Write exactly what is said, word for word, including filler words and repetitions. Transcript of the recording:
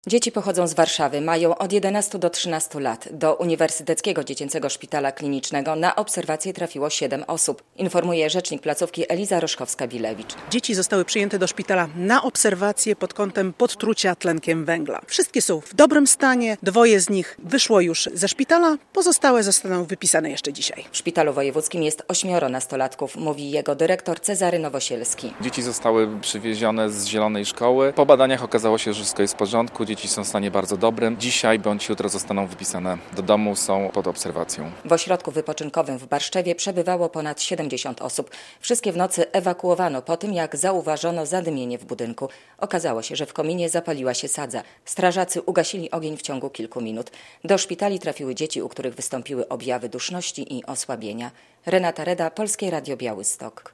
Dzieci pochodzą z Warszawy, mają od jedenastu do trzynastu lat. Do Uniwersyteckiego Dziecięcego Szpitala Klinicznego na obserwację trafiło siedem osób, informuje rzecznik placówki Eliza Roszkowska-Bilewicz. Dzieci zostały przyjęte do szpitala na obserwację pod kątem podtrucia tlenkiem węgla. Wszystkie są w dobrym stanie, dwoje z nich wyszło już ze szpitala, pozostałe zostaną wypisane jeszcze dzisiaj. W szpitalu wojewódzkim jest ośmioro nastolatków, mówi jego dyrektor Cezary Nowosielski. Dzieci zostały przywiezione z Zielonej Szkoły. Po badaniach okazało się, że wszystko jest w porządku. Dzieci są w stanie bardzo dobrym. Dzisiaj bądź jutro zostaną wypisane do domu, są pod obserwacją. W ośrodku wypoczynkowym w Barszczewie przebywało ponad siedemdziesiąt osób. Wszystkie w nocy ewakuowano po tym, jak zauważono zadymienie w budynku. Okazało się, że w kominie zapaliła się sadza. Strażacy ugasili ogień w ciągu kilku minut. Do szpitali trafiły dzieci, u których wystąpiły objawy duszności i osłabienia. Renata Reda, Polskie Radio Białystok.